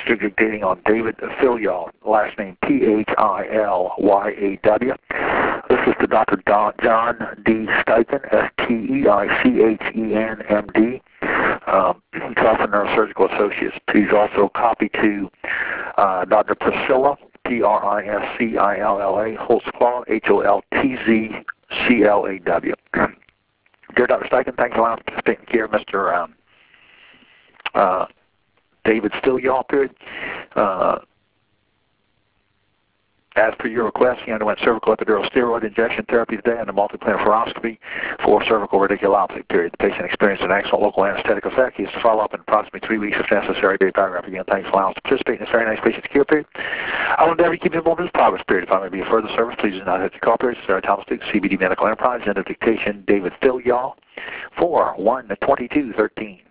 Still dictating on David Thilyaw, last name Thilyaw. This is to Dr. John D. Steichen, Steichen, MD, Charleston Neurosurgical Associates. He's also copied to Dr. Priscilla, Priscilla, Holtzclaw, Holtzclaw. Dear Dr. Steichen, thanks for allowing us to participate here, Mr. David Thilyaw, period. As per your request, he underwent cervical epidural steroid injection therapy today and a multiplanar fluoroscopy for cervical radiculopathy, period. The patient experienced an excellent local anesthetic effect. He is to follow up in approximately 3 weeks if necessary. Date paragraph again. Thanks for allowing us to participate in this very nice patient's care, period. I will endeavor to keep you informed of his progress, period. If I may be of further service, please do not hesitate to call, period. Sarah Thomas Duke, CBD Medical Enterprise, end of dictation, David Thilyaw, 4/1/2213.